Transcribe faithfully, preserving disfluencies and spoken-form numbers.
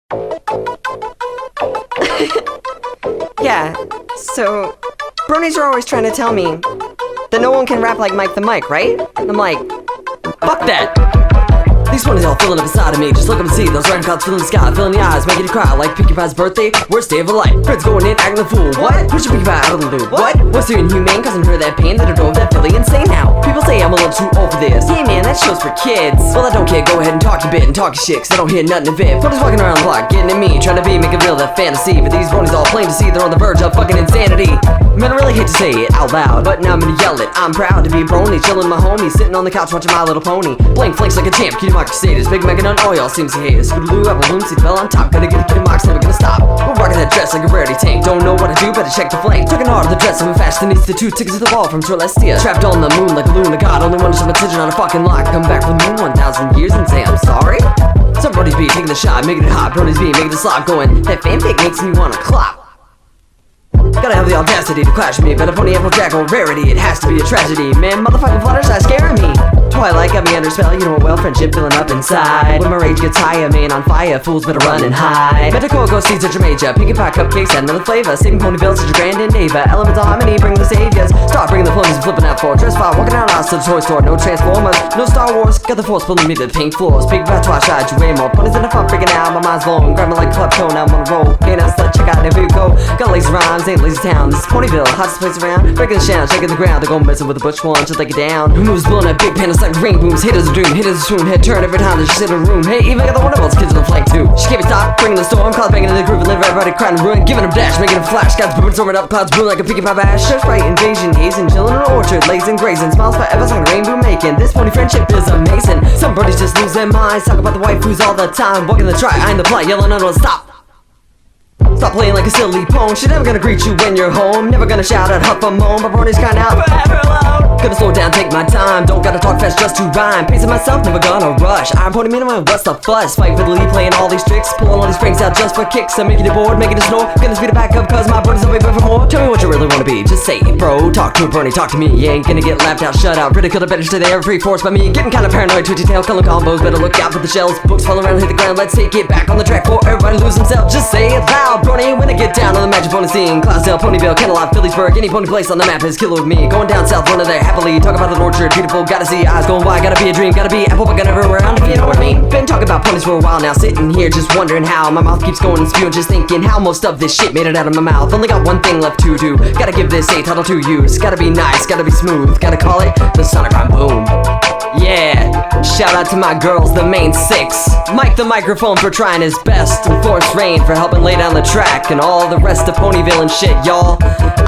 Yeah, so bronies are always trying to tell me that no one can rap like Mike the Mic, right? I'm like, fuck that. These one is all filling up inside of me. Just look up and see those random clouds filling the sky, filling the eyes, making you cry like Pinkie Pie's birthday. Worst day of her life. Friends going in, acting a fool. What? Push your Pinkie Pie out of the loop. What? What's so inhumane? Causing her that pain that her drove that Philly insane now. People say I'm a little too old for this. Hey man, that show's for kids. Well, I don't care. Go ahead and talk your bit and talk your shit, cause I don't hear nothing of it. Phonies walking around the block, getting at me, trying to be, make it real, that fantasy. But these phonies all plain to see they're on the verge of fucking insanity. Man, I really hate to say it out loud, but now I'm gonna yell it. I'm proud to be a brony, chillin' my homie, sitting on the couch watching My Little Pony. Blank flanks like a champ, cutie mark crusaders, Big Mega Nut, all y'all seems to hate us. Scootaloo, apple bloom, seat fell on top, gonna get a cutie marks, never gonna stop. We're rocking that dress like a rarity tank, don't know what to do, better check the flank. Talking hard, the dress of a fashion needs the two tickets to the wall from Celestia. Trapped on the moon like a loon of God, only one to some attention on a fucking lock. Come back from the moon one thousand years and say I'm sorry. Some bronies be taking the shot, making it hot, bronies be making the slop going. That fanfic makes me wanna clop. Gotta have the audacity to clash with me, but a pony apple jack or rarity, it has to be a tragedy. Man, motherfucking Fluttershy scaring me. Twilight got me under spell, you know what well, friendship filling up inside. When my rage gets higher, man on fire, fools better run and hide. Metacoco seeds at your major, Pinkie Pie cupcakes and another flavor. Saving Ponyville, such a grand endeavor. Elemental harmony, bring the saviors. Start bringing the ponies and flipping out for dress fire, walking around house to the toy store. No Transformers, no Star Wars, got the force pulling me to the pink floors. Pinkie Pie Twilight, you way more ponies in the fun freaking out, my mind's blown. Grab me like Klepto, now I'm on a roll. Can't ask that, check out if you go. Got lazy rhymes, ain't lazy town. This is Ponyville, hottest place around. Breaking the sound, shaking the ground. They're going messing with the butch one, just like it down. Who moves blowing up big panels like rain booms. Hit as a dream, hit as a swoon. Head turn every time that she's in a room. Hey, even got the Wonderbolts kids on the flank too. She can't be stopped, bringing the storm. Clouds banging in the groove and leave everybody crying and ruin. Giving them dash, making them flash. Got the storming up, clouds brewing like a Pinkie Pie bash. Just right invasion, hazing, chilling in an orchard, lazing, grazing. Smiles forever, like a rainbow making. This pony friendship is amazing. Some birdies just lose their minds. Talk about the waifus all the time. Walking the try, I in the plot, yelling no, no, stop. Stop playing like a silly pone. She never gonna greet you when you're home. Never gonna shout at huff or moan. But bronies kind out forever alone. Gonna slow down, take my time. Don't gotta talk fast just to rhyme. Pacing myself, never gonna rush. I'm Pony Minimum, what's the fuss? Fight for the lead, playing all these tricks. Pulling all these pranks out just for kicks. I'm making it bored, making it snore. Gonna speed it back up cause my bronies are way better for more. Tell me what you really wanna be, just say it, bro. Talk to a brony, talk to me. You ain't gonna get laughed out, shut out. Ridiculed, I better stay there, free force by me. Getting kinda paranoid, twitchy tail, color combos. Better look out for the shells. Books fall around, hit the ground. Let's take it back on the track for everybody lose themselves. Just say it loud, brony, when I get down on the magic pony scene. Clydesdale, Ponyville, Kenilworth, Phillipsburg. Any pony place on the map is killer with me. Going down south, running there happily. Talk about the orchard, beautiful, gotta see eyes going wide. Gotta be a dream, gotta be apple, but gotta never around if you know what I mean. Been talking about ponies for a while now, sitting here just wondering how my mouth keeps going and spewing, just thinking how most of this shit made it out of my mouth. Only got one thing left to do. Gotta give this a title to use. Gotta be nice, gotta be smooth. Gotta call it the Sonic Rhyme Boom. Yeah, shout out to my girls, the main six. Mike the microphone for trying his best, and Force Rain for helping lay down the track, and all the rest of Ponyville and shit, y'all.